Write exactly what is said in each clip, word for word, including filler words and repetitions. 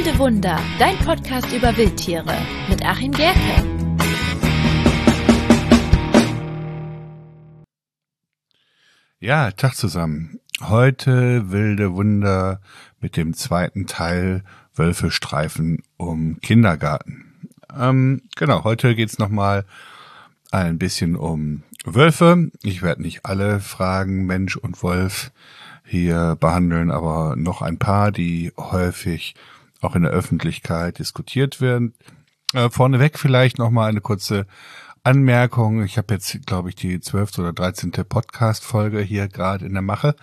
Wilde Wunder, dein Podcast über Wildtiere mit Achim Gerke. Ja, Tag zusammen. Heute Wilde Wunder mit dem zweiten Teil Wölfestreifen um Kindergarten. Ähm, genau, heute geht's nochmal ein bisschen um Wölfe. Ich werde nicht alle Fragen Mensch und Wolf hier behandeln, aber noch ein paar, die häufig auch in der Öffentlichkeit diskutiert werden. Äh, vorneweg vielleicht nochmal eine kurze Anmerkung. Ich habe jetzt, glaube ich, die zwölfte oder dreizehnte Podcast-Folge hier gerade in der Mache.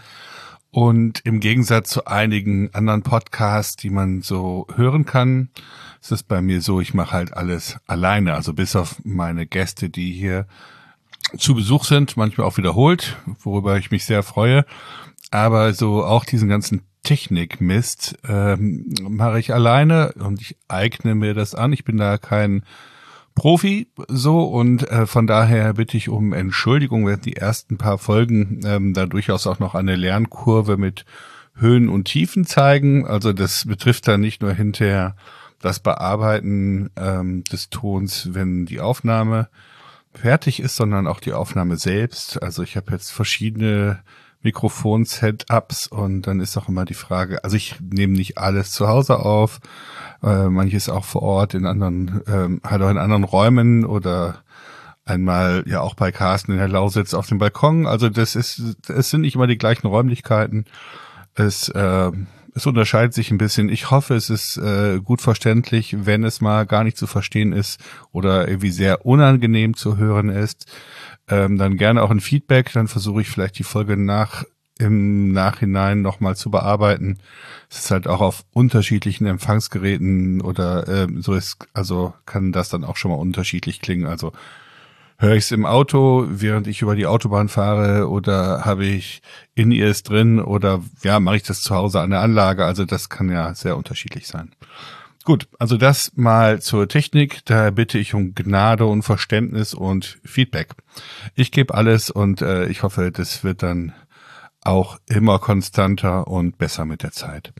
Und im Gegensatz zu einigen anderen Podcasts, die man so hören kann, ist es bei mir so, ich mache halt alles alleine. Also bis auf meine Gäste, die hier zu Besuch sind, manchmal auch wiederholt, worüber ich mich sehr freue. Aber so auch diesen ganzen Technikmist ähm, mache ich alleine und ich eigne mir das an. Ich bin da kein Profi so und äh, von daher bitte ich um Entschuldigung, wenn die ersten paar Folgen ähm, da durchaus auch noch eine Lernkurve mit Höhen und Tiefen zeigen. Also das betrifft dann nicht nur hinterher das Bearbeiten ähm, des Tons, wenn die Aufnahme fertig ist, sondern auch die Aufnahme selbst. Also ich habe jetzt verschiedene Mikrofon-Setups und dann ist auch immer die Frage, also ich nehme nicht alles zu Hause auf, äh, manches auch vor Ort in anderen, ähm, halt auch in anderen Räumen oder einmal ja auch bei Carsten in der Lausitz auf dem Balkon. Also das ist, es sind nicht immer die gleichen Räumlichkeiten. Es, äh, es unterscheidet sich ein bisschen. Ich hoffe, es ist äh, gut verständlich, wenn es mal gar nicht zu verstehen ist oder irgendwie sehr unangenehm zu hören ist. Ähm, dann gerne auch ein Feedback, dann versuche ich vielleicht die Folge nach im Nachhinein nochmal zu bearbeiten. Es ist halt auch auf unterschiedlichen Empfangsgeräten oder ähm, so ist, also kann das dann auch schon mal unterschiedlich klingen. Also höre ich es im Auto, während ich über die Autobahn fahre, oder habe ich In-Ears drin, oder ja, mache ich das zu Hause an der Anlage? Also das kann ja sehr unterschiedlich sein. Gut, also das mal zur Technik. Da bitte ich um Gnade und Verständnis und Feedback. Ich gebe alles und äh, ich hoffe, das wird dann auch immer konstanter und besser mit der Zeit.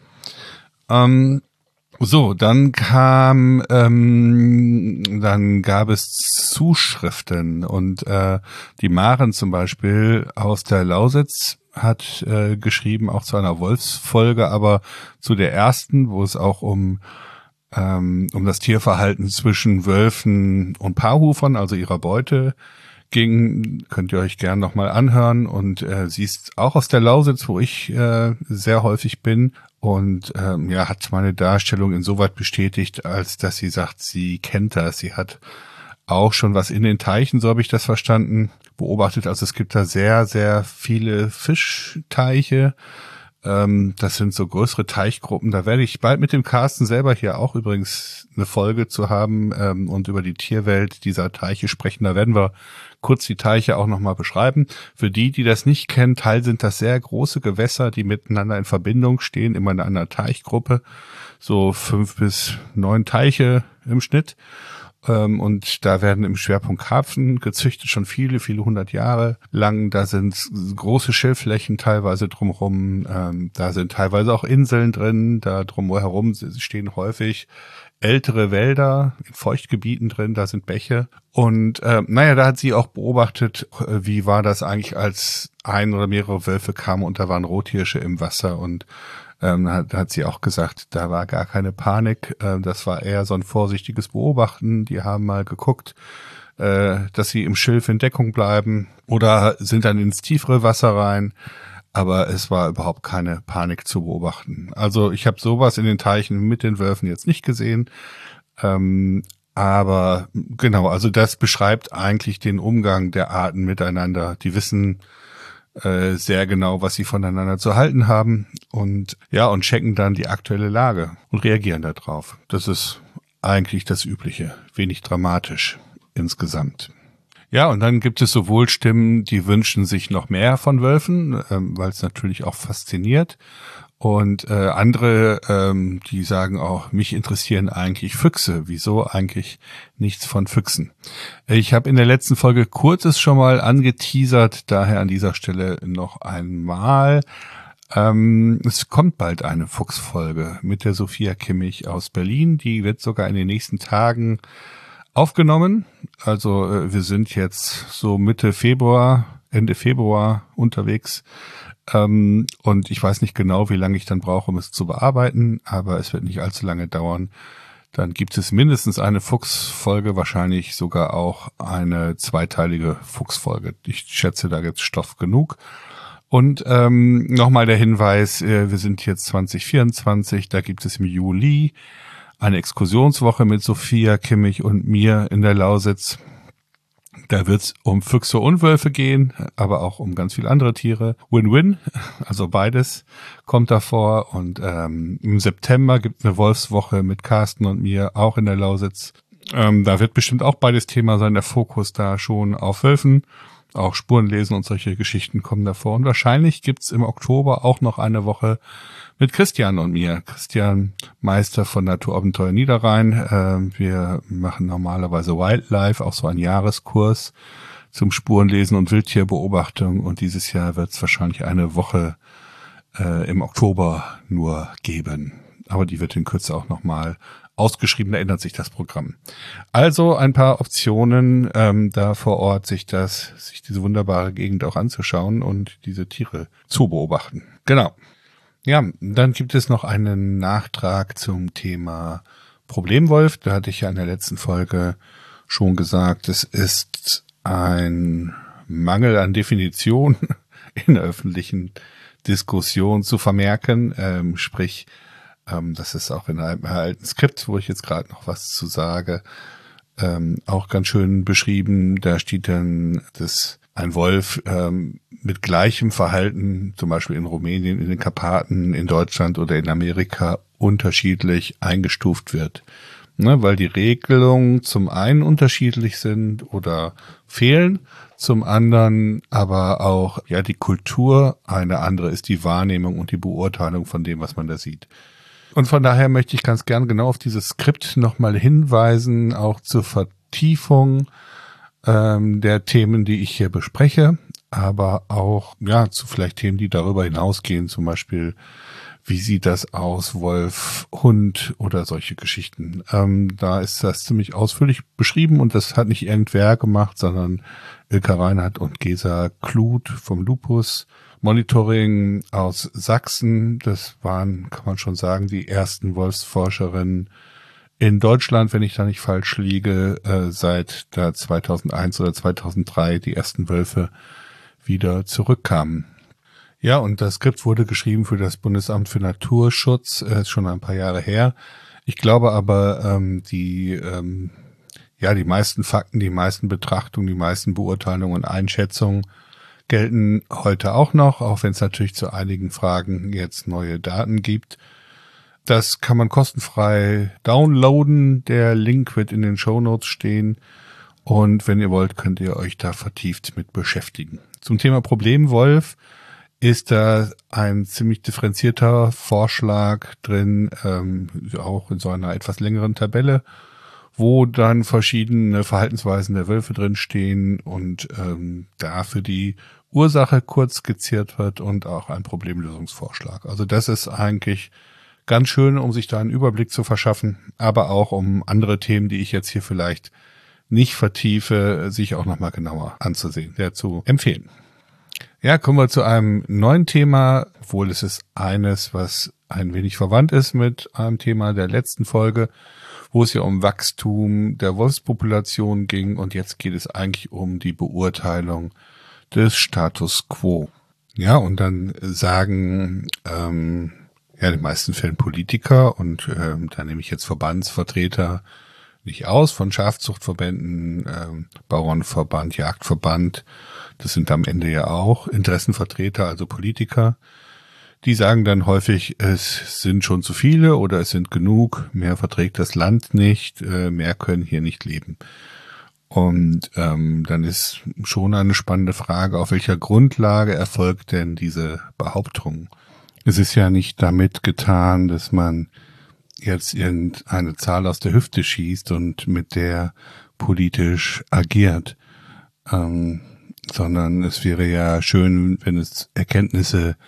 Ähm, so, dann kam, ähm, dann gab es Zuschriften und äh, die Maren zum Beispiel aus der Lausitz hat äh, geschrieben, auch zu einer Wolfsfolge, aber zu der ersten, wo es auch um ähm, um das Tierverhalten zwischen Wölfen und Paarhufern, also ihrer Beute, ging, könnt ihr euch gern nochmal anhören. Und äh, sie ist auch aus der Lausitz, wo ich äh, sehr häufig bin. Und ähm, ja, hat meine Darstellung insoweit bestätigt, als dass sie sagt, sie kennt das. Sie hat auch schon was in den Teichen, so habe ich das verstanden, beobachtet. Also es gibt da sehr, sehr viele Fischteiche. Ähm, das sind so größere Teichgruppen. Da werde ich bald mit dem Carsten selber hier auch übrigens eine Folge zu haben ähm, und über die Tierwelt dieser Teiche sprechen. Da werden wir kurz die Teiche auch nochmal beschreiben. Für die, die das nicht kennen, Teil sind das sehr große Gewässer, die miteinander in Verbindung stehen, immer in einer Teichgruppe. So fünf bis neun Teiche im Schnitt. Ähm, und da werden im Schwerpunkt Karpfen gezüchtet, schon viele, viele hundert Jahre lang. Da sind große Schilfflächen teilweise drumherum. Ähm, da sind teilweise auch Inseln drin. Da drumherum stehen häufig ältere Wälder in Feuchtgebieten drin. Da sind Bäche. Und äh, naja, da hat sie auch beobachtet, äh, wie war das eigentlich, als ein oder mehrere Wölfe kamen und da waren Rothirsche im Wasser. Und Ähm, da hat, hat sie auch gesagt, da war gar keine Panik, äh, das war eher so ein vorsichtiges Beobachten. Die haben mal geguckt, äh, dass sie im Schilf in Deckung bleiben oder sind dann ins tiefere Wasser rein, aber es war überhaupt keine Panik zu beobachten. Also ich habe sowas in den Teichen mit den Wölfen jetzt nicht gesehen, ähm, aber genau, also das beschreibt eigentlich den Umgang der Arten miteinander. Die wissen Äh, sehr genau, was sie voneinander zu halten haben und ja, und checken dann die aktuelle Lage und reagieren darauf. Das ist eigentlich das Übliche, wenig dramatisch insgesamt. Ja, und dann gibt es sowohl Stimmen, die wünschen sich noch mehr von Wölfen, ähm, weil es natürlich auch fasziniert. Und äh, andere, ähm, die sagen auch, mich interessieren eigentlich Füchse. Wieso eigentlich nichts von Füchsen? Ich habe in der letzten Folge kurzes schon mal angeteasert, daher an dieser Stelle noch einmal. Ähm, es kommt bald eine Fuchsfolge mit der Sophia Kimmich aus Berlin. Die wird sogar in den nächsten Tagen aufgenommen. Also äh, wir sind jetzt so Mitte Februar, Ende Februar unterwegs. Ähm, und ich weiß nicht genau, wie lange ich dann brauche, um es zu bearbeiten, aber es wird nicht allzu lange dauern. Dann gibt es mindestens eine Fuchsfolge, wahrscheinlich sogar auch eine zweiteilige Fuchsfolge. Ich schätze, da gibt's Stoff genug. Und ähm, nochmal der Hinweis, äh, wir sind jetzt zwanzig vierundzwanzig, da gibt es im Juli eine Exkursionswoche mit Sophia Kimmich und mir in der Lausitz. Da wird's um Füchse und Wölfe gehen, aber auch um ganz viele andere Tiere. Win-win, also beides kommt davor. Und ähm, im September gibt's eine Wolfswoche mit Carsten und mir, auch in der Lausitz. Ähm, da wird bestimmt auch beides Thema sein, der Fokus da schon auf Wölfen. Auch Spurenlesen und solche Geschichten kommen davor. Und wahrscheinlich gibt's im Oktober auch noch eine Woche mit Christian und mir. Christian, Meister von Naturabenteuer Niederrhein. Äh, wir machen normalerweise Wildlife, auch so einen Jahreskurs zum Spurenlesen und Wildtierbeobachtung. Und dieses Jahr wird's wahrscheinlich eine Woche äh, im Oktober nur geben. Aber die wird in Kürze auch nochmal ausgeschrieben, da ändert sich das Programm. Also ein paar Optionen, ähm, da vor Ort sich das, sich diese wunderbare Gegend auch anzuschauen und diese Tiere zu beobachten. Genau. Ja, dann gibt es noch einen Nachtrag zum Thema Problemwolf. Da hatte ich ja in der letzten Folge schon gesagt, es ist ein Mangel an Definition in der öffentlichen Diskussion zu vermerken, ähm, sprich, ähm, das ist auch in einem alten Skript, wo ich jetzt gerade noch was zu sage, ähm, auch ganz schön beschrieben. Da steht dann, dass ein Wolf ähm, mit gleichem Verhalten, zum Beispiel in Rumänien, in den Karpaten, in Deutschland oder in Amerika, unterschiedlich eingestuft wird. Ne, weil die Regelungen zum einen unterschiedlich sind oder fehlen, zum anderen aber auch ja die Kultur eine andere ist, die Wahrnehmung und die Beurteilung von dem, was man da sieht. Und von daher möchte ich ganz gern genau auf dieses Skript nochmal hinweisen, auch zur Vertiefung ähm, der Themen, die ich hier bespreche, aber auch ja zu vielleicht Themen, die darüber hinausgehen, zum Beispiel wie sieht das aus, Wolf, Hund oder solche Geschichten. Ähm, da ist das ziemlich ausführlich beschrieben und das hat nicht irgendwer gemacht, sondern Ilka Reinhardt und Gesa Kluth vom Lupus Monitoring aus Sachsen. Das waren, kann man schon sagen, die ersten Wolfsforscherinnen in Deutschland, wenn ich da nicht falsch liege, äh, seit da zweitausendeins oder zweitausenddrei die ersten Wölfe wieder zurückkamen. Ja, und das Skript wurde geschrieben für das Bundesamt für Naturschutz, äh, ist schon ein paar Jahre her. Ich glaube aber, ähm, die, ähm, ja, die meisten Fakten, die meisten Betrachtungen, die meisten Beurteilungen und Einschätzungen gelten heute auch noch, auch wenn es natürlich zu einigen Fragen jetzt neue Daten gibt. Das kann man kostenfrei downloaden. Der Link wird in den Shownotes stehen. Und wenn ihr wollt, könnt ihr euch da vertieft mit beschäftigen. Zum Thema Problemwolf ist da ein ziemlich differenzierter Vorschlag drin, ähm, auch in so einer etwas längeren Tabelle, wo dann verschiedene Verhaltensweisen der Wölfe drin stehen und ähm, dafür die Ursache kurz skizziert wird und auch ein Problemlösungsvorschlag. Also das ist eigentlich ganz schön, um sich da einen Überblick zu verschaffen, aber auch um andere Themen, die ich jetzt hier vielleicht nicht vertiefe, sich auch nochmal genauer anzusehen, sehr zu empfehlen. Ja, kommen wir zu einem neuen Thema, obwohl es ist eines, was ein wenig verwandt ist mit einem Thema der letzten Folge, wo es ja um Wachstum der Wolfspopulation ging und jetzt geht es eigentlich um die Beurteilung des Status quo. Ja, und dann sagen ähm, ja in den meisten Fällen Politiker und ähm, da nehme ich jetzt Verbandsvertreter nicht aus, von Schafzuchtverbänden, ähm, Bauernverband, Jagdverband, das sind am Ende ja auch Interessenvertreter, also Politiker, die sagen dann häufig, es sind schon zu viele oder es sind genug, mehr verträgt das Land nicht, äh, mehr können hier nicht leben. Und ähm, dann ist schon eine spannende Frage, auf welcher Grundlage erfolgt denn diese Behauptung? Es ist ja nicht damit getan, dass man jetzt irgendeine Zahl aus der Hüfte schießt und mit der politisch agiert, ähm, sondern es wäre ja schön, wenn es Erkenntnisse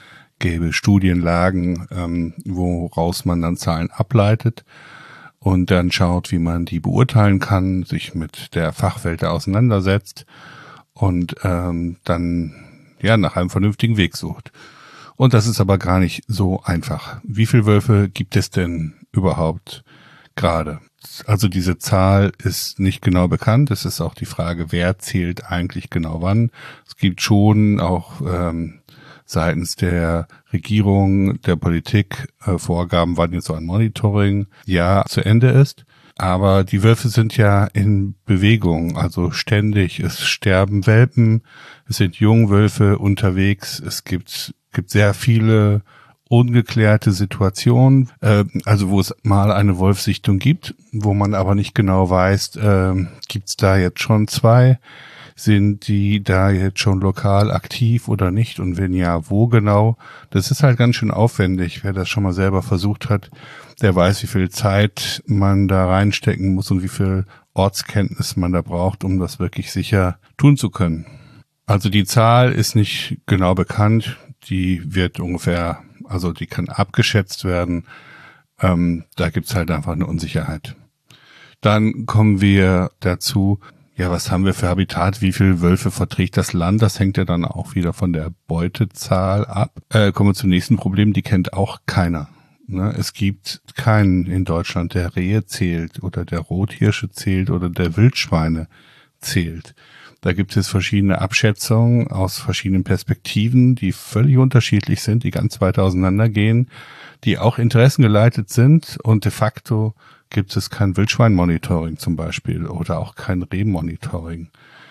gäbe Studienlagen, ähm, woraus man dann Zahlen ableitet und dann schaut, wie man die beurteilen kann, sich mit der Fachwelt auseinandersetzt und ähm, dann ja nach einem vernünftigen Weg sucht. Und das ist aber gar nicht so einfach. Wie viele Wölfe gibt es denn überhaupt gerade? Also diese Zahl ist nicht genau bekannt. Es ist auch die Frage, wer zählt eigentlich genau wann. Es gibt schon auch ähm, seitens der Regierung, der Politik äh, Vorgaben, wann jetzt so ein Monitoring ja zu Ende ist. Aber die Wölfe sind ja in Bewegung, also ständig. Es sterben Welpen, es sind Jungwölfe unterwegs. Es gibt gibt sehr viele ungeklärte Situationen, äh, also wo es mal eine Wolfssichtung gibt, wo man aber nicht genau weiß, äh, gibt es da jetzt schon zwei? Sind die da jetzt schon lokal aktiv oder nicht? Und wenn ja, wo genau? Das ist halt ganz schön aufwendig. Wer das schon mal selber versucht hat, der weiß, wie viel Zeit man da reinstecken muss und wie viel Ortskenntnis man da braucht, um das wirklich sicher tun zu können. Also die Zahl ist nicht genau bekannt. Die wird ungefähr, also die kann abgeschätzt werden. Ähm, da gibt's halt einfach eine Unsicherheit. Dann kommen wir dazu, ja, was haben wir für Habitat, wie viele Wölfe verträgt das Land? Das hängt ja dann auch wieder von der Beutezahl ab. Äh, kommen wir zum nächsten Problem, die kennt auch keiner. Ne? Es gibt keinen in Deutschland, der Rehe zählt oder der Rothirsche zählt oder der Wildschweine zählt. Da gibt es verschiedene Abschätzungen aus verschiedenen Perspektiven, die völlig unterschiedlich sind, die ganz weit auseinandergehen, die auch interessengeleitet sind und de facto gibt es kein Wildschweinmonitoring zum Beispiel oder auch kein Rehmonitoring.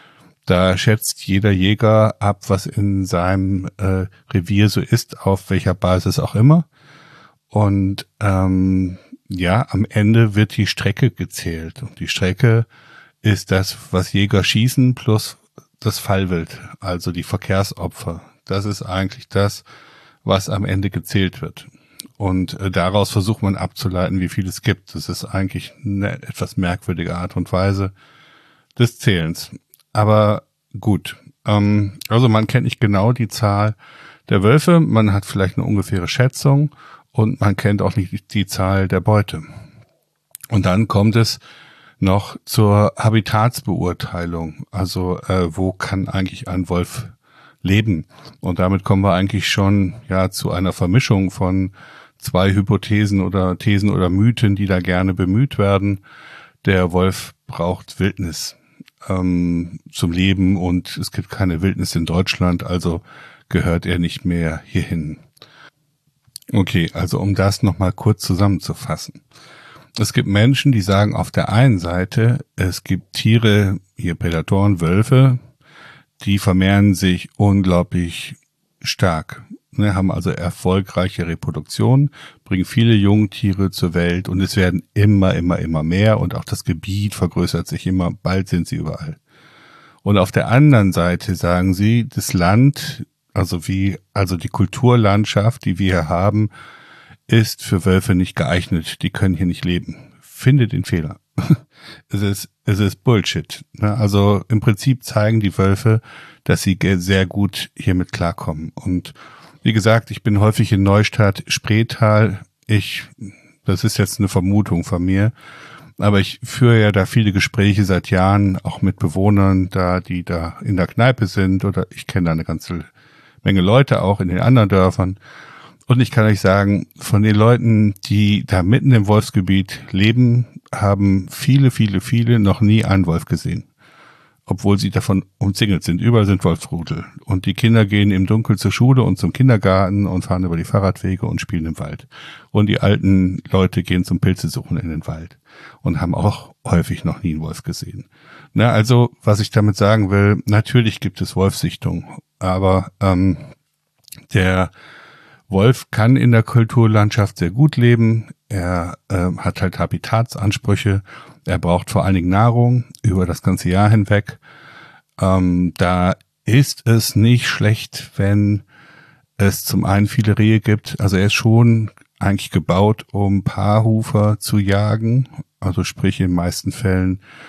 Da schätzt jeder Jäger ab, was in seinem äh, Revier so ist, auf welcher Basis auch immer. Und ähm, ja, am Ende wird die Strecke gezählt. Und die Strecke ist das, was Jäger schießen plus das Fallwild, also die Verkehrsopfer. Das ist eigentlich das, was am Ende gezählt wird. Und äh, daraus versucht man abzuleiten, wie viel es gibt. Das ist eigentlich eine etwas merkwürdige Art und Weise des Zählens. Aber gut, ähm, also man kennt nicht genau die Zahl der Wölfe, man hat vielleicht eine ungefähre Schätzung und man kennt auch nicht die Zahl der Beute. Und dann kommt es noch zur Habitatsbeurteilung. Also äh, wo kann eigentlich ein Wolf leben? Und damit kommen wir eigentlich schon ja zu einer Vermischung von zwei Hypothesen oder Thesen oder Mythen, die da gerne bemüht werden. Der Wolf braucht Wildnis ähm, zum Leben und es gibt keine Wildnis in Deutschland, also gehört er nicht mehr hierhin. Okay, also um das nochmal kurz zusammenzufassen. Es gibt Menschen, die sagen auf der einen Seite, es gibt Tiere, hier Prädatoren, Wölfe, die vermehren sich unglaublich stark. Ne, haben also erfolgreiche Reproduktion, bringen viele Jungtiere zur Welt und es werden immer, immer, immer mehr und auch das Gebiet vergrößert sich immer, bald sind sie überall. Und auf der anderen Seite sagen sie, das Land, also wie, also die Kulturlandschaft, die wir hier haben, ist für Wölfe nicht geeignet, die können hier nicht leben. Finde den Fehler. Es ist, es ist Bullshit. Ne? Also im Prinzip zeigen die Wölfe, dass sie sehr gut hiermit klarkommen und wie gesagt, ich bin häufig in Neustadt, Spreetal. Ich, das ist jetzt eine Vermutung von mir, aber ich führe ja da viele Gespräche seit Jahren, auch mit Bewohnern da, die da in der Kneipe sind oder ich kenne da eine ganze Menge Leute auch in den anderen Dörfern. Und ich kann euch sagen, von den Leuten, die da mitten im Wolfsgebiet leben, haben viele, viele, viele noch nie einen Wolf gesehen. Obwohl sie davon umzingelt sind. Überall sind Wolfsrudel. Und die Kinder gehen im Dunkeln zur Schule und zum Kindergarten und fahren über die Fahrradwege und spielen im Wald. Und die alten Leute gehen zum Pilze suchen in den Wald und haben auch häufig noch nie einen Wolf gesehen. Na, also, was ich damit sagen will, natürlich gibt es Wolfssichtungen, aber ähm, der Wolf kann in der Kulturlandschaft sehr gut leben. Er äh, hat halt Habitatsansprüche. Er braucht vor allen Dingen Nahrung über das ganze Jahr hinweg. Ähm, da ist es nicht schlecht, wenn es zum einen viele Rehe gibt. Also er ist schon eigentlich gebaut, um Paarhufer zu jagen. Also sprich in den meisten Fällen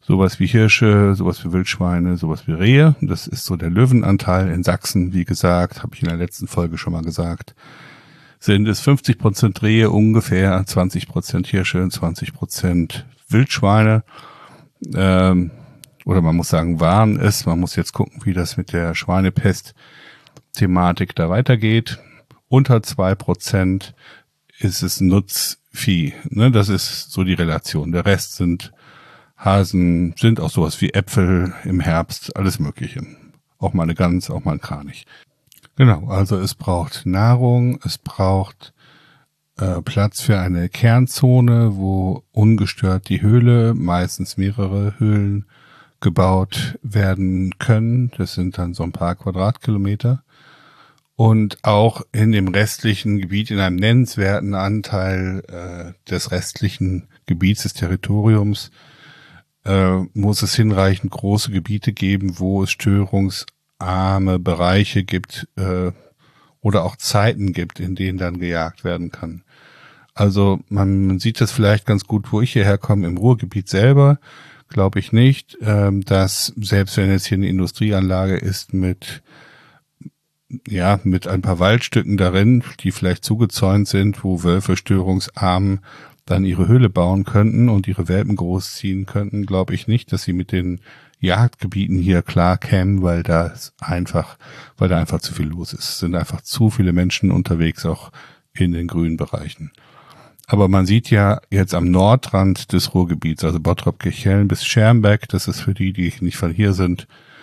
sowas wie Hirsche, sowas wie Wildschweine, sowas wie Rehe. Das ist so der Löwenanteil in Sachsen, wie gesagt, habe ich in der letzten Folge schon mal gesagt. Sind es fünfzig Prozent Rehe ungefähr, zwanzig Prozent Hirsche, zwanzig Prozent Wildschweine. Ähm, oder man muss sagen, waren es. Man muss jetzt gucken, wie das mit der Schweinepest-Thematik da weitergeht. Unter zwei Prozent ist es Nutzvieh. Ne? Das ist so die Relation. Der Rest sind Hasen, sind auch sowas wie Äpfel im Herbst, alles Mögliche. Auch mal eine Gans, auch mal ein Kranich. Genau, also es braucht Nahrung, es braucht äh, Platz für eine Kernzone, wo ungestört die Höhle, meistens mehrere Höhlen, gebaut werden können. Das sind dann so ein paar Quadratkilometer. Und auch in dem restlichen Gebiet, in einem nennenswerten Anteil äh, des restlichen Gebiets, des Territoriums, äh, muss es hinreichend große Gebiete geben, wo es störungsarme Bereiche gibt äh, oder auch Zeiten gibt, in denen dann gejagt werden kann. Also man, man sieht das vielleicht ganz gut, wo ich hierher komme, im Ruhrgebiet selber, glaube ich nicht, äh, dass selbst wenn jetzt hier eine Industrieanlage ist mit ja, mit ein paar Waldstücken darin, die vielleicht zugezäunt sind, wo Wölfe störungsarm dann ihre Höhle bauen könnten und ihre Welpen großziehen könnten, glaube ich nicht, dass sie mit den Jagdgebieten hier klar kämen, weil da einfach, weil da einfach zu viel los ist. Es sind einfach zu viele Menschen unterwegs, auch in den grünen Bereichen. Aber man sieht ja jetzt am Nordrand des Ruhrgebiets, also Bottrop-Kirchhellen bis Schermbeck, das ist für die, die nicht von hier sind,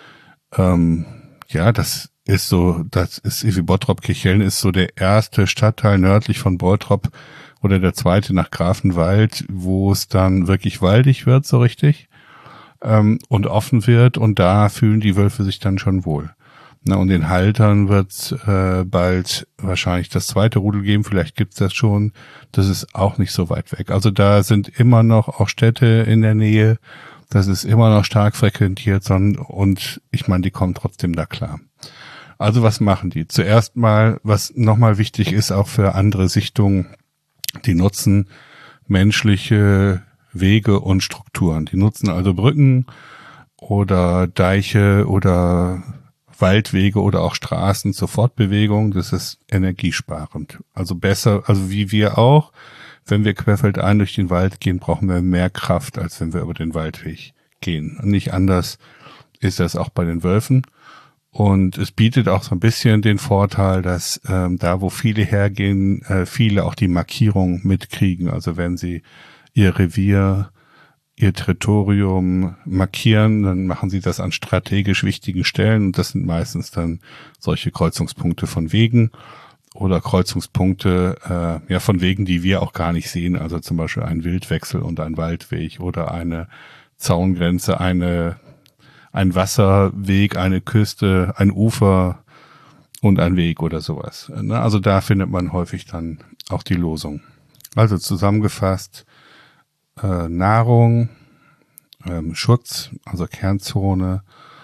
ähm, ja, das ist so, das ist wie Bottrop-Kirchhellen ist so der erste Stadtteil nördlich von Bottrop oder der zweite nach Grafenwald, wo es dann wirklich waldig wird, so richtig, ähm, und offen wird, und da fühlen die Wölfe sich dann schon wohl. Na, und den Haltern wird äh, bald wahrscheinlich das zweite Rudel geben, vielleicht gibt's das schon, das ist auch nicht so weit weg. Also da sind immer noch auch Städte in der Nähe, das ist immer noch stark frequentiert, sondern, und ich meine, die kommen trotzdem da klar. Also was machen die? Zuerst mal, was nochmal wichtig ist, auch für andere Sichtungen, die nutzen menschliche Wege und Strukturen. Die nutzen also Brücken oder Deiche oder Waldwege oder auch Straßen zur Fortbewegung. Das ist energiesparend. Also besser, also wie wir auch, wenn wir querfeldein durch den Wald gehen, brauchen wir mehr Kraft, als wenn wir über den Waldweg gehen. Und nicht anders ist das auch bei den Wölfen. Und es bietet auch so ein bisschen den Vorteil, dass ähm, da, wo viele hergehen, äh, viele auch die Markierung mitkriegen. Also wenn sie ihr Revier, ihr Territorium markieren, dann machen sie das an strategisch wichtigen Stellen. Und das sind meistens dann solche Kreuzungspunkte von Wegen oder Kreuzungspunkte äh, ja von Wegen, die wir auch gar nicht sehen. Also zum Beispiel ein Wildwechsel und ein Waldweg oder eine Zaungrenze, eine ein Wasserweg, eine Küste, ein Ufer und ein Weg oder sowas. Also da findet man häufig dann auch die Losung. Also zusammengefasst, äh, Nahrung, ähm, Schutz, also Kernzone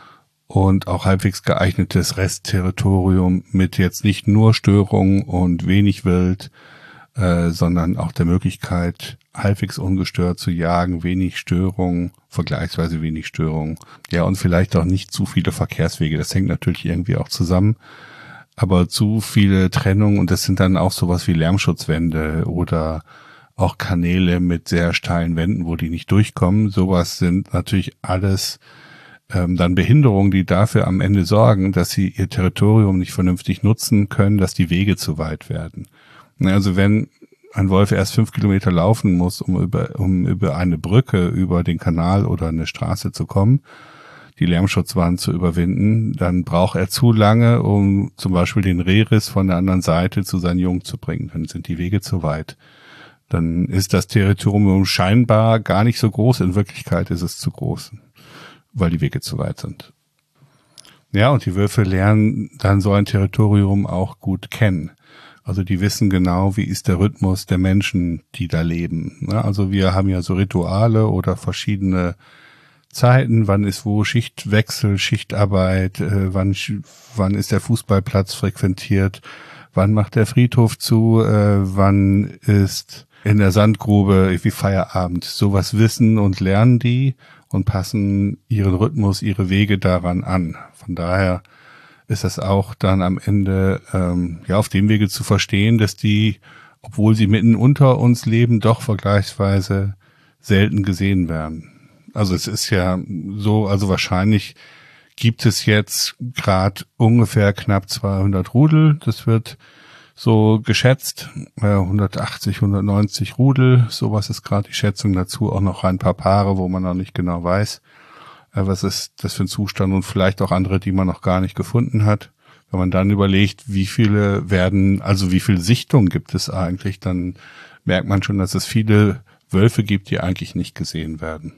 und auch halbwegs geeignetes Restterritorium mit jetzt nicht nur Störungen und wenig Wild, äh, sondern auch der Möglichkeit, halbwegs ungestört zu jagen, wenig Störungen, vergleichsweise wenig Störungen. Ja, und vielleicht auch nicht zu viele Verkehrswege. Das hängt natürlich irgendwie auch zusammen. Aber zu viele Trennungen, und das sind dann auch sowas wie Lärmschutzwände oder auch Kanäle mit sehr steilen Wänden, wo die nicht durchkommen. Sowas sind natürlich alles ähm, dann Behinderungen, die dafür am Ende sorgen, dass sie ihr Territorium nicht vernünftig nutzen können, dass die Wege zu weit werden. Also wenn ein Wolf erst fünf Kilometer laufen muss, um über, um über eine Brücke, über den Kanal oder eine Straße zu kommen, die Lärmschutzwand zu überwinden, dann braucht er zu lange, um zum Beispiel den Rehriss von der anderen Seite zu seinen Jungen zu bringen. Dann sind die Wege zu weit. Dann ist das Territorium scheinbar gar nicht so groß. In Wirklichkeit ist es zu groß, weil die Wege zu weit sind. Ja, und die Wölfe lernen dann so ein Territorium auch gut kennen. Also die wissen genau, wie ist der Rhythmus der Menschen, die da leben. Also wir haben ja so Rituale oder verschiedene Zeiten, wann ist wo Schichtwechsel, Schichtarbeit, äh, wann wann ist der Fußballplatz frequentiert, wann macht der Friedhof zu, äh, wann ist in der Sandgrube wie Feierabend. Sowas wissen und lernen die, und passen ihren Rhythmus, ihre Wege daran an. Von daher ist das auch dann am Ende ähm, ja auf dem Wege zu verstehen, dass die, obwohl sie mitten unter uns leben, doch vergleichsweise selten gesehen werden. Also es ist ja so, also wahrscheinlich gibt es jetzt gerade ungefähr knapp zweihundert Rudel. Das wird so geschätzt, äh, hundertachtzig, hundertneunzig Rudel, sowas ist gerade die Schätzung dazu. Auch noch ein paar Paare, wo man noch nicht genau weiß, äh, was ist das für ein Zustand, und vielleicht auch andere, die man noch gar nicht gefunden hat. Wenn man dann überlegt, wie viele werden, also wie viele Sichtungen gibt es eigentlich, dann merkt man schon, dass es viele Wölfe gibt, die eigentlich nicht gesehen werden.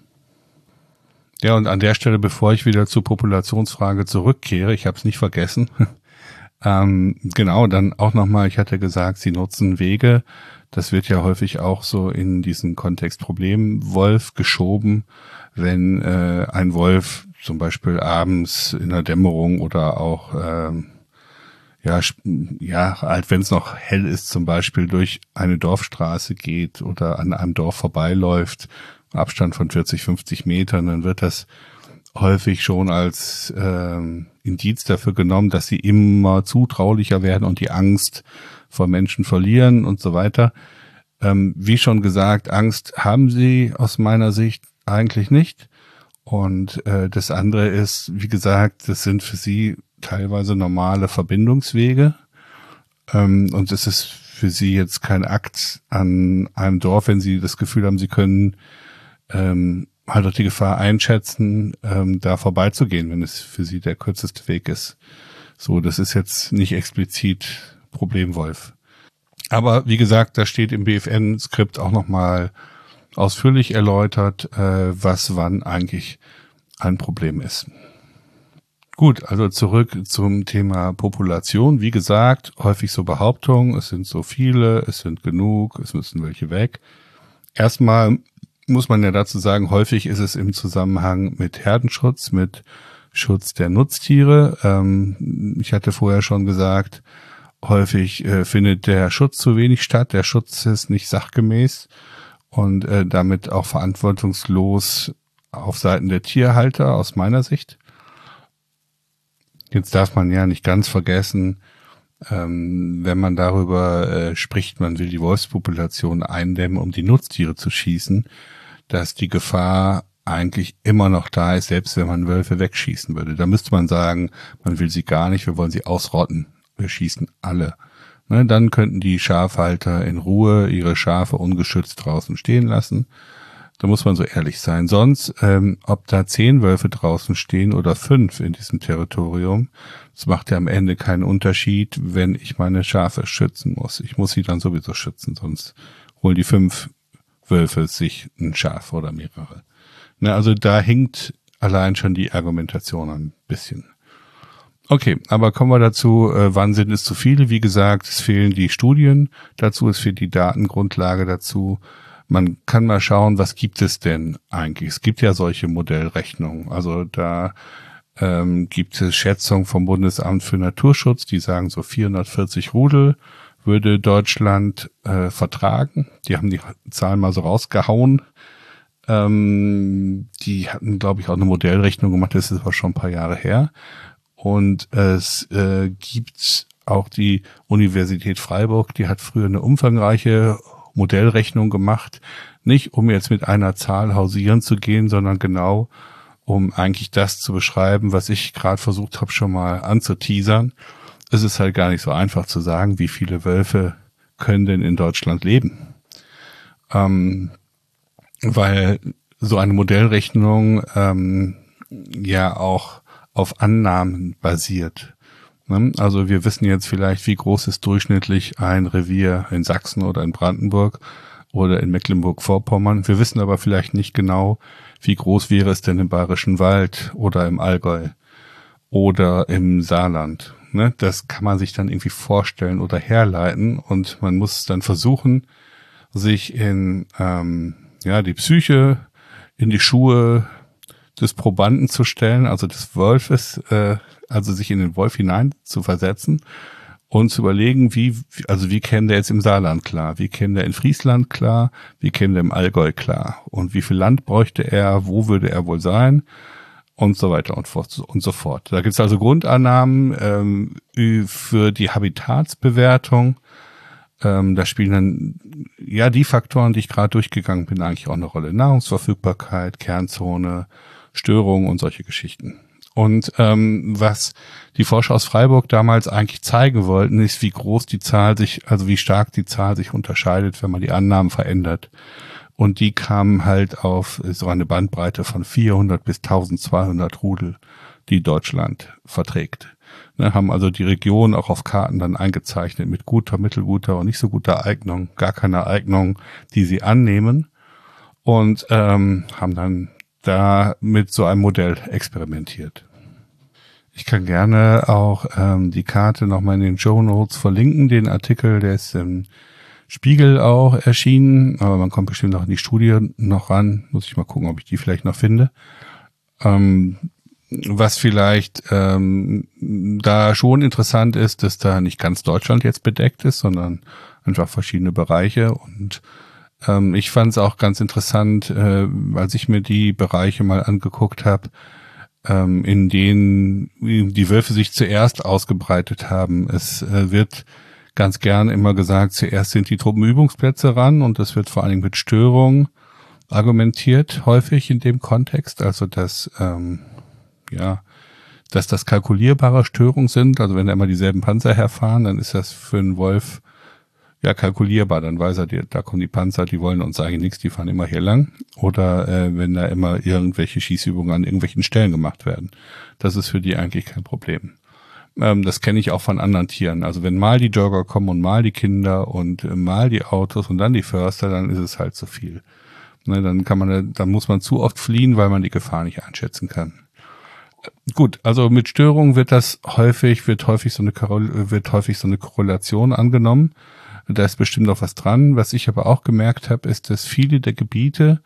Ja, und an der Stelle, bevor ich wieder zur Populationsfrage zurückkehre, ich habe es nicht vergessen, ähm, genau, dann auch nochmal, ich hatte gesagt, sie nutzen Wege. Das wird ja häufig auch so in diesen Kontext Problemwolf geschoben, wenn äh, ein Wolf zum Beispiel abends in der Dämmerung oder auch ähm, ja, ja, halt wenn es noch hell ist, zum Beispiel durch eine Dorfstraße geht oder an einem Dorf vorbeiläuft, Abstand von vierzig, fünfzig Metern, dann wird das häufig schon als ähm, Indiz dafür genommen, dass sie immer zutraulicher werden und die Angst vor Menschen verlieren und so weiter. Ähm, wie schon gesagt, Angst haben sie aus meiner Sicht eigentlich nicht. Und äh, das andere ist, wie gesagt, das sind für sie teilweise normale Verbindungswege. Ähm, und es ist für sie jetzt kein Akt an einem Dorf, wenn sie das Gefühl haben, sie können ähm, halt auch die Gefahr einschätzen, ähm, da vorbeizugehen, wenn es für sie der kürzeste Weg ist. So, das ist jetzt nicht explizit Problemwolf. Aber wie gesagt, da steht im B F N-Skript auch nochmal ausführlich erläutert, äh, was wann eigentlich ein Problem ist. Gut, also zurück zum Thema Population. Wie gesagt, häufig so Behauptungen, es sind so viele, es sind genug, es müssen welche weg. Erstmal muss man ja dazu sagen, häufig ist es im Zusammenhang mit Herdenschutz, mit Schutz der Nutztiere. Ähm, ich hatte vorher schon gesagt, häufig äh, findet der Schutz zu wenig statt, der Schutz ist nicht sachgemäß und äh, damit auch verantwortungslos auf Seiten der Tierhalter aus meiner Sicht. Jetzt darf man ja nicht ganz vergessen, ähm, wenn man darüber äh, spricht, man will die Wolfspopulation eindämmen, um die Nutztiere zu schießen, dass die Gefahr eigentlich immer noch da ist, selbst wenn man Wölfe wegschießen würde. Da müsste man sagen, man will sie gar nicht, wir wollen sie ausrotten. Wir schießen alle. Ne, dann könnten die Schafhalter in Ruhe ihre Schafe ungeschützt draußen stehen lassen. Da muss man so ehrlich sein. Sonst, ähm, ob da zehn Wölfe draußen stehen oder fünf in diesem Territorium, das macht ja am Ende keinen Unterschied, wenn ich meine Schafe schützen muss. Ich muss sie dann sowieso schützen, sonst holen die fünf Wölfe sich ein Schaf oder mehrere. Ne, also da hinkt allein schon die Argumentation ein bisschen. Okay, aber kommen wir dazu, äh, wann sind es zu viele? Wie gesagt, es fehlen die Studien dazu, es fehlt die Datengrundlage dazu. Man kann mal schauen, was gibt es denn eigentlich? Es gibt ja solche Modellrechnungen. Also da ähm, gibt es Schätzungen vom Bundesamt für Naturschutz, die sagen, so vierhundertvierzig Rudel würde Deutschland äh, vertragen. Die haben die Zahlen mal so rausgehauen. Ähm, die hatten, glaube ich, auch eine Modellrechnung gemacht, das ist aber schon ein paar Jahre her. Und es äh, gibt auch die Universität Freiburg, die hat früher eine umfangreiche Modellrechnung gemacht, nicht um jetzt mit einer Zahl hausieren zu gehen, sondern genau um eigentlich das zu beschreiben, was ich gerade versucht habe schon mal anzuteasern. Es ist halt gar nicht so einfach zu sagen, wie viele Wölfe können denn in Deutschland leben. Ähm, weil so eine Modellrechnung ähm, ja auch auf Annahmen basiert. Also wir wissen jetzt vielleicht, wie groß ist durchschnittlich ein Revier in Sachsen oder in Brandenburg oder in Mecklenburg-Vorpommern. Wir wissen aber vielleicht nicht genau, wie groß wäre es denn im Bayerischen Wald oder im Allgäu oder im Saarland. Das kann man sich dann irgendwie vorstellen oder herleiten und man muss dann versuchen, sich in ähm, ja die Psyche, in die Schuhe des Probanden zu stellen, also des Wolfes, äh, also sich in den Wolf hinein zu versetzen und zu überlegen, wie, also wie käme der jetzt im Saarland klar, wie käme der in Friesland klar, wie käme der im Allgäu klar und wie viel Land bräuchte er, wo würde er wohl sein und so weiter und, fort, und so fort. Da gibt es also Grundannahmen ähm, für die Habitatsbewertung. Ähm, da spielen dann ja die Faktoren, die ich gerade durchgegangen bin, eigentlich auch eine Rolle. Nahrungsverfügbarkeit, Kernzone, Störungen und solche Geschichten. Und ähm, was die Forscher aus Freiburg damals eigentlich zeigen wollten, ist, wie groß die Zahl sich, also wie stark die Zahl sich unterscheidet, wenn man die Annahmen verändert. Und die kamen halt auf so eine Bandbreite von vierhundert bis eintausendzweihundert Rudel, die Deutschland verträgt. Ne, haben also die Region auch auf Karten dann eingezeichnet mit guter, mittelguter und nicht so guter Eignung, gar keine Eignung, die sie annehmen. Und ähm, haben dann da mit so einem Modell experimentiert. Ich kann gerne auch ähm, die Karte nochmal in den Shownotes verlinken, den Artikel, der ist im Spiegel auch erschienen, aber man kommt bestimmt noch in die Studie noch ran, muss ich mal gucken, ob ich die vielleicht noch finde. Ähm, was vielleicht ähm, da schon interessant ist, dass da nicht ganz Deutschland jetzt bedeckt ist, sondern einfach verschiedene Bereiche und Ähm, ich fand es auch ganz interessant, äh, als ich mir die Bereiche mal angeguckt habe, ähm, in denen die Wölfe sich zuerst ausgebreitet haben. Es äh, wird ganz gern immer gesagt, zuerst sind die Truppenübungsplätze ran und das wird vor allen Dingen mit Störungen argumentiert, häufig in dem Kontext, also dass, ähm, ja, dass das kalkulierbare Störungen sind. Also wenn da immer dieselben Panzer herfahren, dann ist das für einen Wolf ja kalkulierbar, dann weiß er, die, da kommen die Panzer, die wollen uns eigentlich nichts, die fahren immer hier lang. Oder äh, wenn da immer irgendwelche Schießübungen an irgendwelchen Stellen gemacht werden. Das ist für die eigentlich kein Problem. Ähm, das kenne ich auch von anderen Tieren. Also wenn mal die Jogger kommen und mal die Kinder und äh, mal die Autos und dann die Förster, dann ist es halt zu viel. Ne, dann kann man, dann muss man zu oft fliehen, weil man die Gefahr nicht einschätzen kann. Gut, also mit Störungen wird das häufig, wird häufig so eine wird häufig so eine Korrelation angenommen. Da ist bestimmt auch was dran. Was ich aber auch gemerkt habe, ist, dass viele der Gebiete,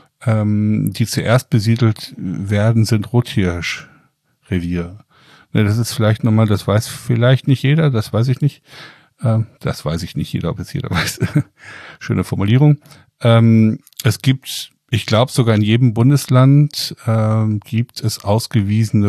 ähm, die zuerst besiedelt werden, sind Rothirschreviere. Ne, das ist vielleicht nochmal, das weiß vielleicht nicht jeder, das weiß ich nicht. Ähm, das weiß ich nicht jeder, ob es jeder weiß. Schöne Formulierung. Ähm, es gibt, ich glaube sogar in jedem Bundesland ähm, gibt es ausgewiesene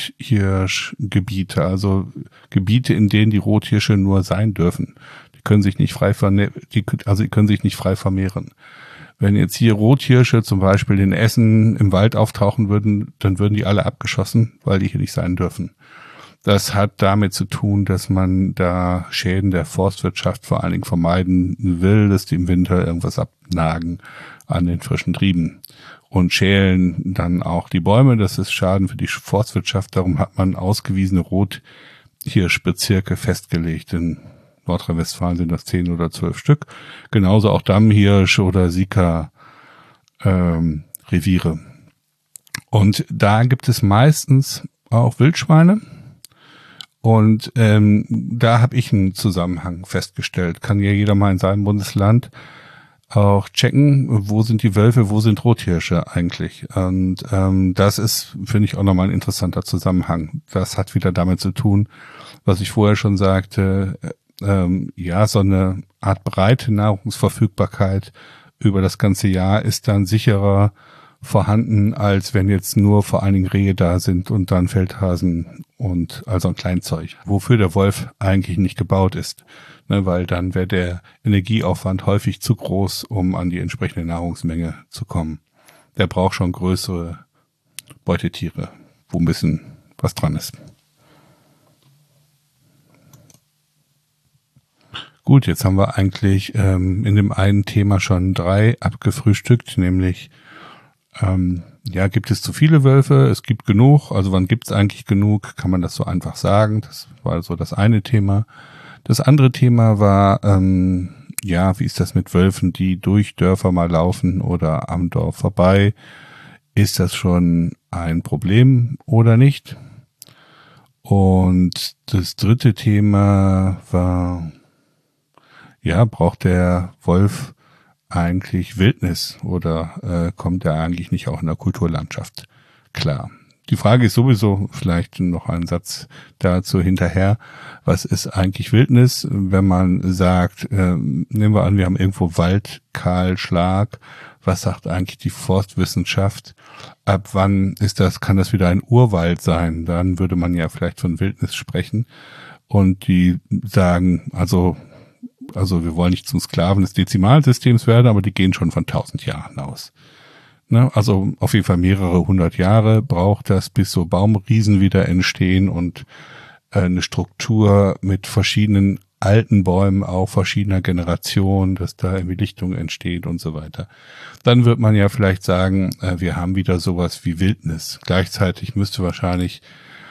Rothirschgebiete, also Gebiete, in denen die Rothirsche nur sein dürfen. Die können sich nicht frei verne- die, also die können sich nicht frei vermehren. Wenn jetzt hier Rothirsche zum Beispiel in Essen im Wald auftauchen würden, dann würden die alle abgeschossen, weil die hier nicht sein dürfen. Das hat damit zu tun, dass man da Schäden der Forstwirtschaft vor allen Dingen vermeiden will, dass die im Winter irgendwas abnagen an den frischen Trieben und schälen dann auch die Bäume. Das ist Schaden für die Forstwirtschaft. Darum hat man ausgewiesene Rothirschbezirke festgelegt. In Nordrhein-Westfalen sind das zehn oder zwölf Stück. Genauso auch Dammhirsch oder Sika ähm, Reviere. Und da gibt es meistens auch Wildschweine. Und ähm, da habe ich einen Zusammenhang festgestellt. Kann ja jeder mal in seinem Bundesland auch checken, wo sind die Wölfe, wo sind Rothirsche eigentlich. Und ähm, das ist, finde ich, auch nochmal ein interessanter Zusammenhang. Das hat wieder damit zu tun, was ich vorher schon sagte, ähm, ja, so eine Art breite Nahrungsverfügbarkeit über das ganze Jahr ist dann sicherer vorhanden, als wenn jetzt nur vor allen Dingen Rehe da sind und dann Feldhasen und also ein Kleinzeug, wofür der Wolf eigentlich nicht gebaut ist, ne, weil dann wäre der Energieaufwand häufig zu groß, um an die entsprechende Nahrungsmenge zu kommen. Der braucht schon größere Beutetiere, wo ein bisschen was dran ist. Gut, jetzt haben wir eigentlich ähm, in dem einen Thema schon drei abgefrühstückt, nämlich ähm, ja, gibt es zu viele Wölfe? Es gibt genug. Also wann gibt es eigentlich genug? Kann man das so einfach sagen? Das war so das eine Thema. Das andere Thema war, ähm, ja, wie ist das mit Wölfen, die durch Dörfer mal laufen oder am Dorf vorbei? Ist das schon ein Problem oder nicht? Und das dritte Thema war, ja, braucht der Wolf eigentlich Wildnis oder äh, kommt er eigentlich nicht auch in der Kulturlandschaft klar? die Frage ist sowieso, vielleicht noch ein Satz dazu hinterher, was ist eigentlich Wildnis, wenn man sagt, äh, nehmen wir an, wir haben irgendwo Waldkahlschlag, was sagt eigentlich die Forstwissenschaft, ab wann ist das, kann das wieder ein Urwald sein, dann würde man ja vielleicht von Wildnis sprechen und die sagen, also also wir wollen nicht zum Sklaven des Dezimalsystems werden, aber die gehen schon von tausend Jahren aus. Ne? Also auf jeden Fall mehrere hundert Jahre braucht das, bis so Baumriesen wieder entstehen und äh, eine Struktur mit verschiedenen alten Bäumen auch verschiedener Generationen, dass da irgendwie Lichtung entsteht und so weiter. Dann wird man ja vielleicht sagen, äh, wir haben wieder sowas wie Wildnis. Gleichzeitig müsste wahrscheinlich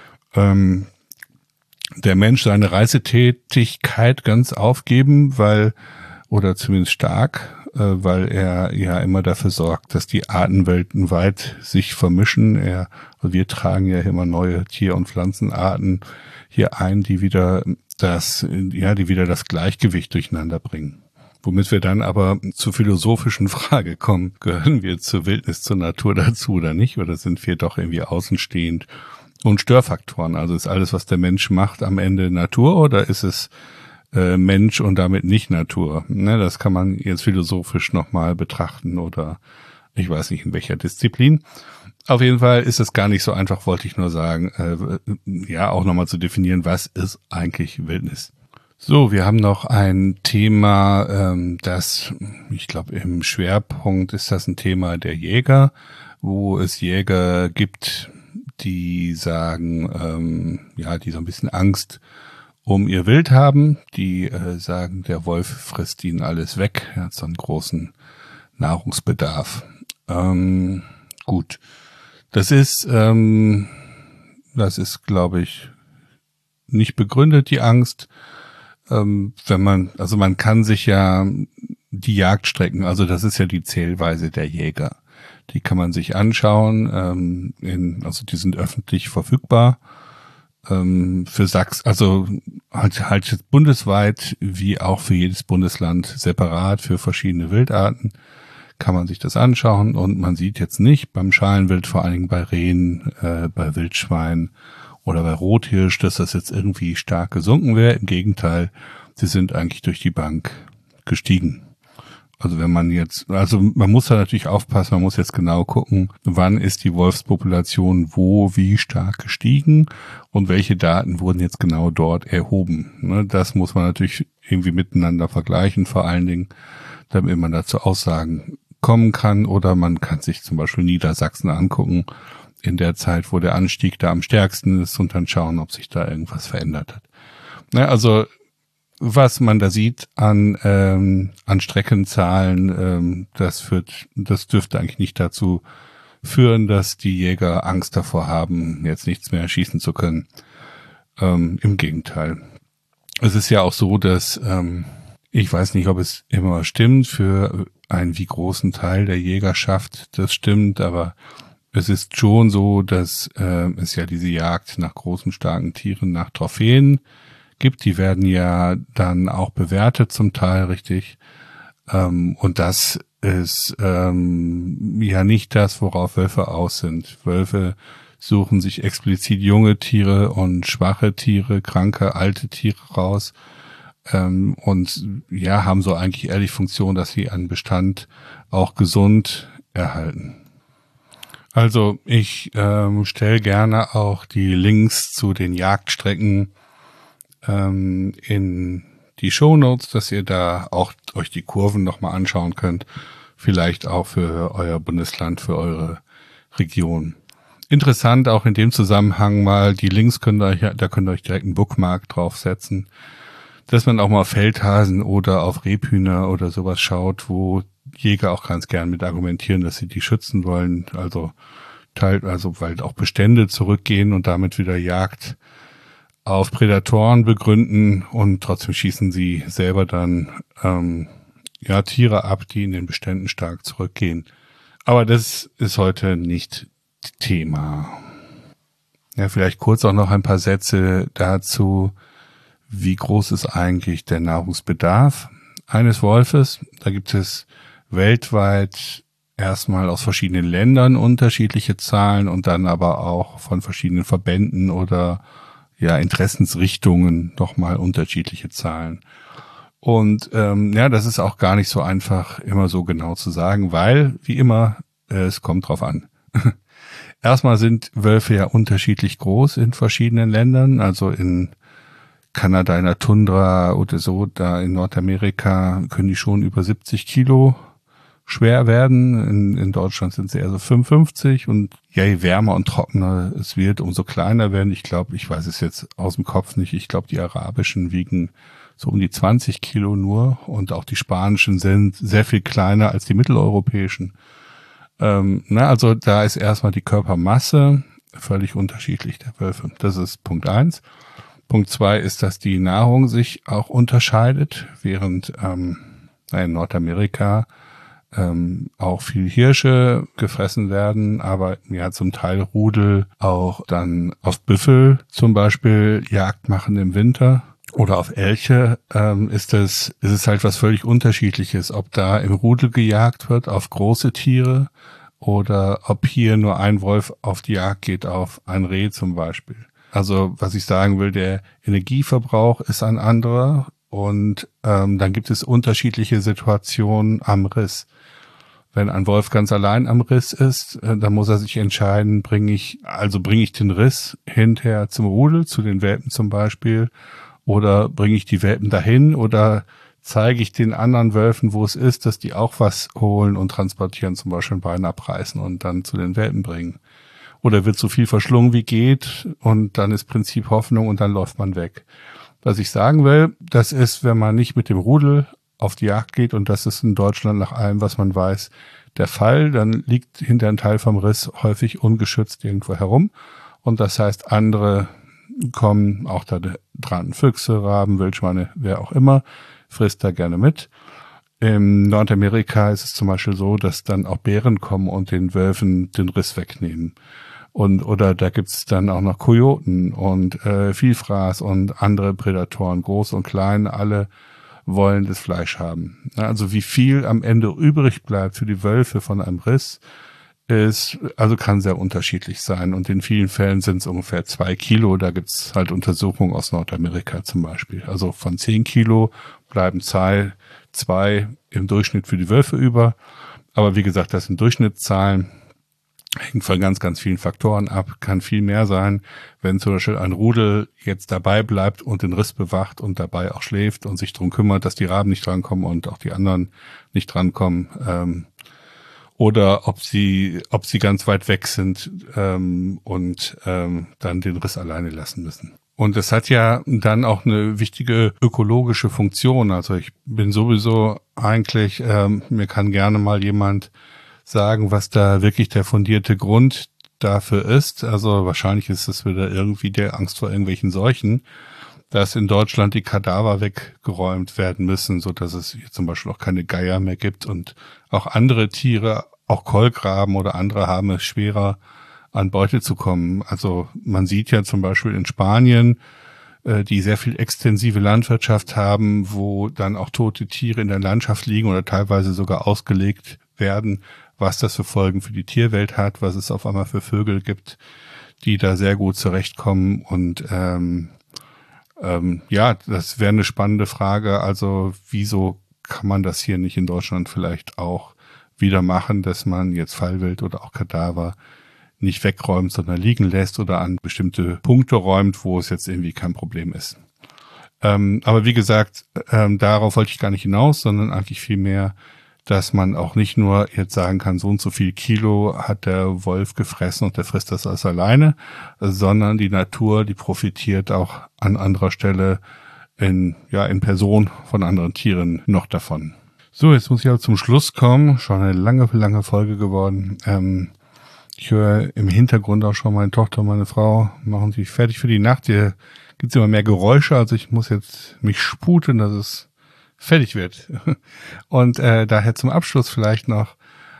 ähm, der Mensch seine Reisetätigkeit ganz aufgeben, weil, oder zumindest stark, äh, weil er ja immer dafür sorgt, dass die Artenwelten weit sich vermischen. Er, also wir tragen ja immer neue Tier- und Pflanzenarten hier ein, die wieder das, ja, die wieder das Gleichgewicht durcheinander bringen. Womit wir dann aber zur philosophischen Frage kommen, gehören wir zur Wildnis, zur Natur dazu oder nicht? Oder sind wir doch irgendwie außenstehend? Und Störfaktoren, also ist alles, was der Mensch macht, am Ende Natur oder ist es äh, Mensch und damit nicht Natur? Ne, das kann man jetzt philosophisch nochmal betrachten oder ich weiß nicht in welcher Disziplin. Auf jeden Fall ist es gar nicht so einfach, wollte ich nur sagen, äh, ja auch nochmal zu definieren, was ist eigentlich Wildnis? So, wir haben noch ein Thema, ähm, das, ich glaube im Schwerpunkt ist das ein Thema der Jäger, wo es Jäger gibt, die sagen, ähm, ja, die so ein bisschen Angst um ihr Wild haben, die äh, sagen, der Wolf frisst ihnen alles weg, er hat so einen großen Nahrungsbedarf. Ähm, gut, das ist, ähm, das ist, glaube ich, nicht begründet, die Angst. Ähm, wenn man, also man kann sich ja die Jagdstrecken, also das ist ja die Zählweise der Jäger. Die kann man sich anschauen, ähm, in, also die sind öffentlich verfügbar ähm, für Sachsen, also halt, halt bundesweit wie auch für jedes Bundesland separat für verschiedene Wildarten kann man sich das anschauen und man sieht jetzt nicht beim Schalenwild, vor allen Dingen bei Rehen, äh, bei Wildschwein oder bei Rothirsch, dass das jetzt irgendwie stark gesunken wäre. Im Gegenteil, sie sind eigentlich durch die Bank gestiegen. Also wenn man jetzt, also man muss da natürlich aufpassen, man muss jetzt genau gucken, wann ist die Wolfspopulation wo, wie stark gestiegen und welche Daten wurden jetzt genau dort erhoben. Das muss man natürlich irgendwie miteinander vergleichen, vor allen Dingen, damit man da zu Aussagen kommen kann oder man kann sich zum Beispiel Niedersachsen angucken, in der Zeit, wo der Anstieg da am stärksten ist und dann schauen, ob sich da irgendwas verändert hat. Also was man da sieht an ähm, an Streckenzahlen, ähm, das führt, das dürfte eigentlich nicht dazu führen, dass die Jäger Angst davor haben, jetzt nichts mehr schießen zu können. Ähm, Im Gegenteil. Es ist ja auch so, dass ähm, ich weiß nicht, ob es immer stimmt für einen wie großen Teil der Jägerschaft, das stimmt, aber es ist schon so, dass äh, es ja diese Jagd nach großen, starken Tieren, nach Trophäen gibt. Die werden ja dann auch bewertet zum Teil, richtig. Ähm, und das ist ähm, ja nicht das, worauf Wölfe aus sind. Wölfe suchen sich explizit junge Tiere und schwache Tiere, kranke, alte Tiere raus. Ähm, und ja, haben so eigentlich eher die Funktion, dass sie einen Bestand auch gesund erhalten. Also ich ähm, stelle gerne auch die Links zu den Jagdstrecken ähm, in die Shownotes, dass ihr da auch euch die Kurven nochmal anschauen könnt. Vielleicht auch für euer Bundesland, für eure Region. Interessant auch in dem Zusammenhang mal, die Links könnt ihr euch, da könnt ihr euch direkt einen Bookmark draufsetzen, dass man auch mal auf Feldhasen oder auf Rebhühner oder sowas schaut, wo Jäger auch ganz gern mit argumentieren, dass sie die schützen wollen, also teil, also weil auch Bestände zurückgehen und damit wieder Jagd auf Prädatoren begründen und trotzdem schießen sie selber dann ähm, ja Tiere ab, die in den Beständen stark zurückgehen. Aber das ist heute nicht Thema. Ja, vielleicht kurz auch noch ein paar Sätze dazu, wie groß ist eigentlich der Nahrungsbedarf eines Wolfes? Da gibt es weltweit erstmal aus verschiedenen Ländern unterschiedliche Zahlen und dann aber auch von verschiedenen Verbänden oder ja Interessensrichtungen nochmal unterschiedliche Zahlen. Und ähm, ja, das ist auch gar nicht so einfach, immer so genau zu sagen, weil, wie immer, äh, es kommt drauf an. Erstmal sind Wölfe ja unterschiedlich groß in verschiedenen Ländern, also in Kanada in der Tundra oder so, da in Nordamerika können die schon über siebzig Kilo schwer werden. In, in Deutschland sind sie eher so fünfundfünfzig und je wärmer und trockener es wird, umso kleiner werden. Ich glaube, ich weiß es jetzt aus dem Kopf nicht, ich glaube, die arabischen wiegen so um die zwanzig Kilo nur und auch die spanischen sind sehr viel kleiner als die mitteleuropäischen. Ähm, na, also da ist erstmal die Körpermasse völlig unterschiedlich der Wölfe. Das ist Punkt eins. Punkt zwei ist, dass die Nahrung sich auch unterscheidet, während ähm, in Nordamerika ähm, auch viel Hirsche gefressen werden, aber ja zum Teil Rudel auch dann auf Büffel zum Beispiel Jagd machen im Winter oder auf Elche, ähm, ist es ist es halt was völlig Unterschiedliches, ob da im Rudel gejagt wird auf große Tiere oder ob hier nur ein Wolf auf die Jagd geht auf ein Reh zum Beispiel. Also was ich sagen will, der Energieverbrauch ist ein anderer und ähm, dann gibt es unterschiedliche Situationen am Riss. Wenn ein Wolf ganz allein am Riss ist, äh, dann muss er sich entscheiden, bringe ich, also bringe ich den Riss hinterher zum Rudel, zu den Welpen zum Beispiel, oder bringe ich die Welpen dahin oder zeige ich den anderen Wölfen, wo es ist, dass die auch was holen und transportieren, zum Beispiel ein Bein abreißen und dann zu den Welpen bringen. Oder wird so viel verschlungen wie geht und dann ist Prinzip Hoffnung und dann läuft man weg. Was ich sagen will, das ist, wenn man nicht mit dem Rudel auf die Jagd geht und das ist in Deutschland nach allem, was man weiß, der Fall, dann liegt hinter ein Teil vom Riss häufig ungeschützt irgendwo herum und das heißt, andere kommen auch da dran, Füchse, Raben, Wildschweine, wer auch immer, frisst da gerne mit. In Nordamerika ist es zum Beispiel so, dass dann auch Bären kommen und den Wölfen den Riss wegnehmen. Und oder da gibt's dann auch noch Kojoten und äh, Vielfraß und andere Prädatoren, groß und klein, alle wollen das Fleisch haben. Also wie viel am Ende übrig bleibt für die Wölfe von einem Riss, ist, also kann sehr unterschiedlich sein. Und in vielen Fällen sind es ungefähr zwei Kilo. Da gibt's halt Untersuchungen aus Nordamerika zum Beispiel. Also von zehn Kilo bleiben zwei, zwei im Durchschnitt für die Wölfe über. Aber wie gesagt, das sind Durchschnittszahlen. Hängt von ganz, ganz vielen Faktoren ab, kann viel mehr sein, wenn zum Beispiel ein Rudel jetzt dabei bleibt und den Riss bewacht und dabei auch schläft und sich drum kümmert, dass die Raben nicht drankommen und auch die anderen nicht drankommen, ähm, oder ob sie, ob sie ganz weit weg sind ähm, und ähm, dann den Riss alleine lassen müssen. Und es hat ja dann auch eine wichtige ökologische Funktion. Also ich bin sowieso eigentlich, ähm, mir kann gerne mal jemand sagen, was da wirklich der fundierte Grund dafür ist. Also wahrscheinlich ist es wieder irgendwie der Angst vor irgendwelchen Seuchen, dass in Deutschland die Kadaver weggeräumt werden müssen, so dass es hier zum Beispiel auch keine Geier mehr gibt und auch andere Tiere, auch Kolkraben oder andere haben es schwerer an Beute zu kommen. Also man sieht ja zum Beispiel in Spanien, äh, die sehr viel extensive Landwirtschaft haben, wo dann auch tote Tiere in der Landschaft liegen oder teilweise sogar ausgelegt werden, was das für Folgen für die Tierwelt hat, was es auf einmal für Vögel gibt, die da sehr gut zurechtkommen. Und ähm, ähm, ja, das wäre eine spannende Frage. Also wieso kann man das hier nicht in Deutschland vielleicht auch wieder machen, dass man jetzt Fallwild oder auch Kadaver nicht wegräumt, sondern liegen lässt oder an bestimmte Punkte räumt, wo es jetzt irgendwie kein Problem ist. Ähm, aber wie gesagt, ähm, darauf wollte ich gar nicht hinaus, sondern eigentlich viel mehr, dass man auch nicht nur jetzt sagen kann, so und so viel Kilo hat der Wolf gefressen und der frisst das alles alleine, sondern die Natur, die profitiert auch an anderer Stelle in, ja, in Person von anderen Tieren noch davon. So, jetzt muss ich aber zum Schluss kommen. Schon eine lange, lange Folge geworden. Ähm, ich höre im Hintergrund auch schon meine Tochter und meine Frau machen sich fertig für die Nacht. Hier gibt's immer mehr Geräusche, also ich muss jetzt mich sputen, dass es fertig wird. Und äh, daher zum Abschluss vielleicht noch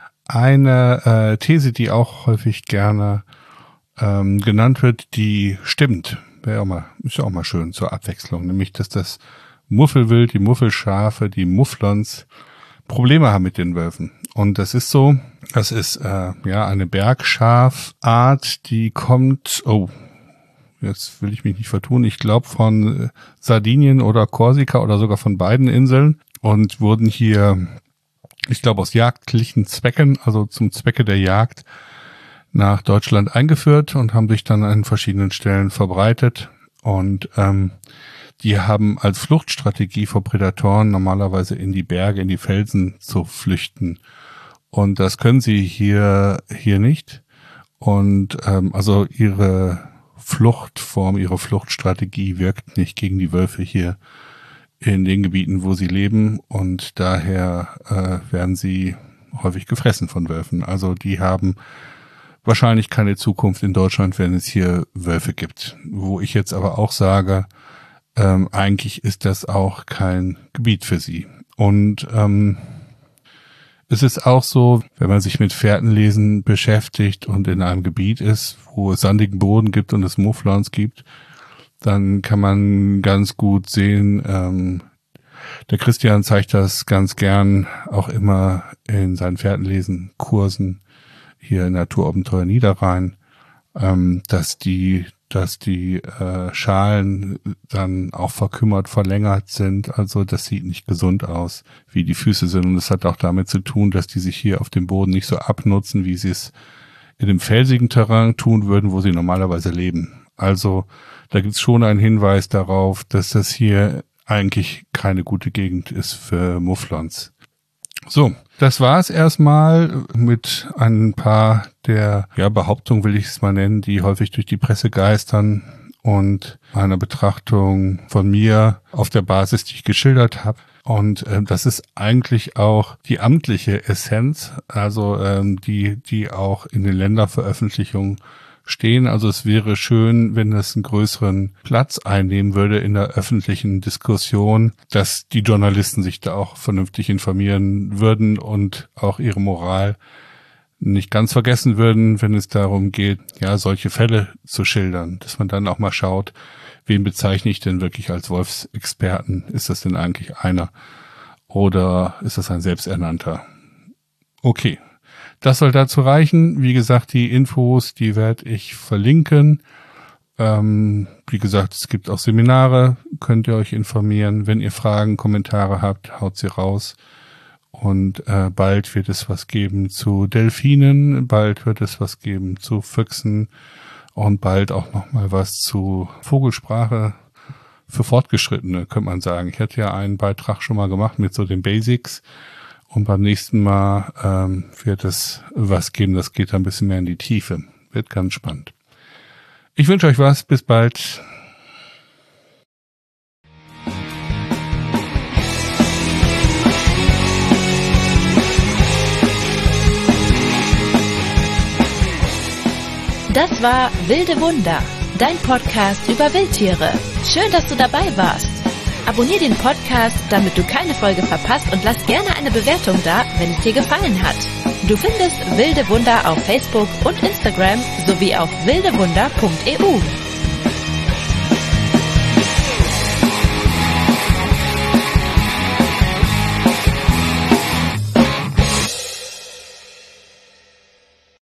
eine äh, These, die auch häufig gerne ähm, genannt wird, die stimmt. Wäre auch mal, ist ja auch mal schön zur Abwechslung, nämlich dass das Muffelwild, die Muffelschafe, die Mufflons Probleme haben mit den Wölfen. Und das ist so, das ist äh, ja eine Bergschafart, die kommt, oh, jetzt will ich mich nicht vertun, ich glaube von Sardinien oder Korsika oder sogar von beiden Inseln und wurden hier, ich glaube aus jagdlichen Zwecken, also zum Zwecke der Jagd, nach Deutschland eingeführt und haben sich dann an verschiedenen Stellen verbreitet. Und ähm, die haben als Fluchtstrategie vor Prädatoren normalerweise in die Berge, in die Felsen zu flüchten. Und das können sie hier hier nicht. Und ähm, also ihre Fluchtform, ihre Fluchtstrategie wirkt nicht gegen die Wölfe hier in den Gebieten, wo sie leben. Und daher äh, werden sie häufig gefressen von Wölfen. Also die haben wahrscheinlich keine Zukunft in Deutschland, wenn es hier Wölfe gibt. Wo ich jetzt aber auch sage, ähm, eigentlich ist das auch kein Gebiet für sie. Und ähm, es ist auch so, wenn man sich mit Fährtenlesen beschäftigt und in einem Gebiet ist, wo es sandigen Boden gibt und es Mufflons gibt, dann kann man ganz gut sehen, ähm, der Christian zeigt das ganz gern auch immer in seinen Fährtenlesen-Kursen hier in Naturabenteuer Niederrhein, ähm, dass die dass die äh, Schalen dann auch verkümmert, verlängert sind. Also das sieht nicht gesund aus, wie die Füße sind. Und das hat auch damit zu tun, dass die sich hier auf dem Boden nicht so abnutzen, wie sie es in dem felsigen Terrain tun würden, wo sie normalerweise leben. Also da gibt es schon einen Hinweis darauf, dass das hier eigentlich keine gute Gegend ist für Mufflons. So, das war es erstmal mit ein paar der ja, Behauptungen, will ich es mal nennen, die häufig durch die Presse geistern und einer Betrachtung von mir auf der Basis, die ich geschildert habe. Und äh, das ist eigentlich auch die amtliche Essenz, also ähm, die die auch in den Länderveröffentlichungen stehen. Also es wäre schön, wenn es einen größeren Platz einnehmen würde in der öffentlichen Diskussion, dass die Journalisten sich da auch vernünftig informieren würden und auch ihre Moral nicht ganz vergessen würden, wenn es darum geht, ja, solche Fälle zu schildern, dass man dann auch mal schaut, wen bezeichne ich denn wirklich als Wolfsexperten? Ist das denn eigentlich einer oder ist das ein Selbsternannter? Okay. Das soll dazu reichen. Wie gesagt, die Infos, die werde ich verlinken. Ähm, wie gesagt, es gibt auch Seminare, könnt ihr euch informieren. Wenn ihr Fragen, Kommentare habt, haut sie raus. Und äh, bald wird es was geben zu Delfinen, bald wird es was geben zu Füchsen und bald auch noch mal was zu Vogelsprache für Fortgeschrittene, könnte man sagen. Ich hatte ja einen Beitrag schon mal gemacht mit so den Basics. Und beim nächsten Mal ähm, wird es was geben, das geht ein bisschen mehr in die Tiefe. Wird ganz spannend. Ich wünsche euch was. Bis bald. Das war Wilde Wunder, dein Podcast über Wildtiere. Schön, dass du dabei warst. Abonnier den Podcast, damit du keine Folge verpasst und lass gerne eine Bewertung da, wenn es dir gefallen hat. Du findest Wilde Wunder auf Facebook und Instagram sowie auf wildewunder punkt e u.